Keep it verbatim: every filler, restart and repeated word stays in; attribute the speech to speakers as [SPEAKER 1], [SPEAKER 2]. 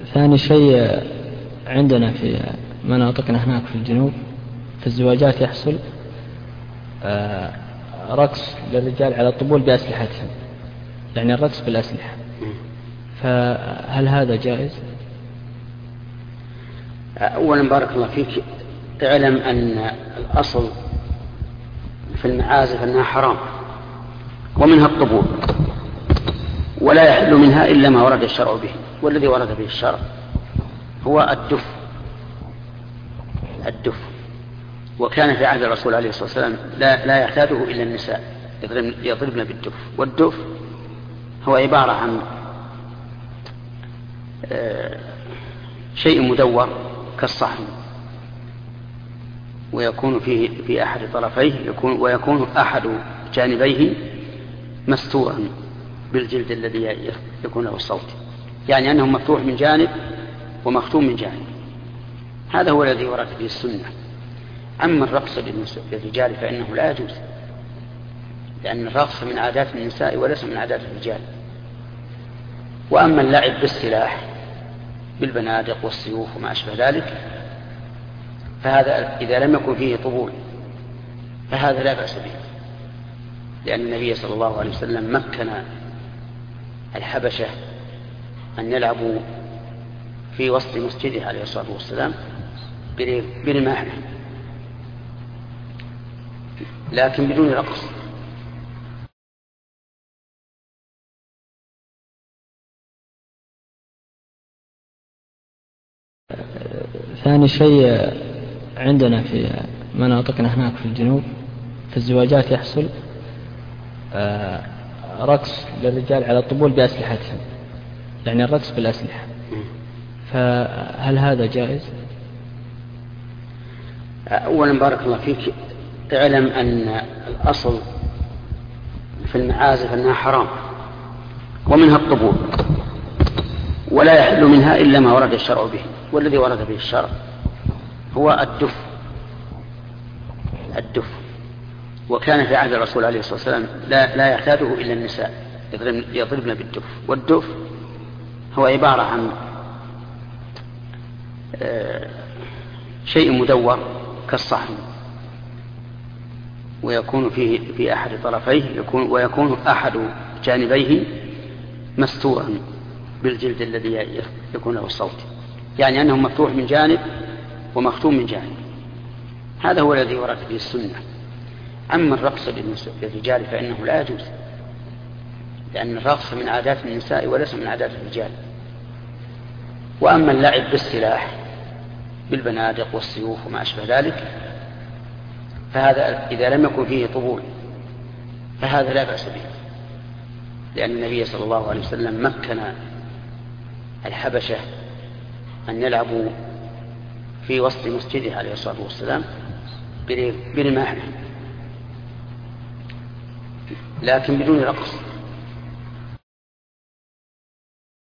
[SPEAKER 1] ثاني شيء عندنا في مناطقنا هناك في الجنوب في الزواجات يحصل رقص للرجال على الطبول بأسلحتهم، يعني الرقص بالأسلحة، فهل هذا جائز؟
[SPEAKER 2] أولا بارك الله فيك، اعلم أن الأصل في المعازف أنها حرام ومنها الطبول، ولا يحل منها إلا ما ورد الشرع به، والذي ورد به الشرع هو الدف الدف وكان في عهد الرسول عليه الصلاة والسلام لا, لا يعتاده إلا النساء يضربن بالدف. والدف هو عبارة عن شيء مدور كالصحن، ويكون فيه في أحد طرفيه يكون ويكون أحد جانبيه مستورا بالجلد الذي يكون له الصوت، يعني أنه مفتوح من جانب ومختوم من جانب. هذا هو الذي ورد به السنة. أما الرقص للرجال فإنه لا يجوز، لأن الرقص من عادات النساء وليس من عادات الرجال. وأما اللعب بالسلاح بالبنادق والسيوف وما أشبه ذلك فهذا إذا لم يكن فيه طبول فهذا لا بأس به، لأن النبي صلى الله عليه وسلم مكن الحبشة أن يلعبوا في وسط مسجده عليه الصلاة والسلام برماحهم لكن بدون رقص.
[SPEAKER 1] ثاني شيء عندنا في مناطقنا هناك في الجنوب في الزواجات يحصل رقص للرجال على الطبول بأسلحتهم، يعني الرقص بالأسلحة، فهل هذا جائز؟
[SPEAKER 2] أولا بارك الله فيك، اعلم أن الأصل في المعازف أنها حرام ومنها الطبول، ولا يحل منها إلا ما ورد الشرع به، والذي ورد به الشرع هو الدف الدف وكان في عهد الرسول عليه الصلاة والسلام لا, لا يعتاده إلا النساء يضربن بالدف. والدف هو عبارة عن شيء مدور كالصحن، ويكون فيه في أحد طرفيه يكون ويكون أحد جانبيه مستورا بالجلد الذي يكون له الصوت، يعني أنه مفتوح من جانب ومختوم من جانب. هذا هو الذي ورد به السنة. أما الرقص للرجال فإنه لا يجوز، لأن الرقص من عادات النساء وليس من عادات الرجال. وأما اللعب بالسلاح بالبنادق والسيوف وما أشبه ذلك فهذا إذا لم يكن فيه طبول فهذا لا بأس به، لأن النبي صلى الله عليه وسلم مكن الحبشة أن يلعبوا في وسط مسجده عليه الصلاة والسلام برماحهم لكن بدون رقص.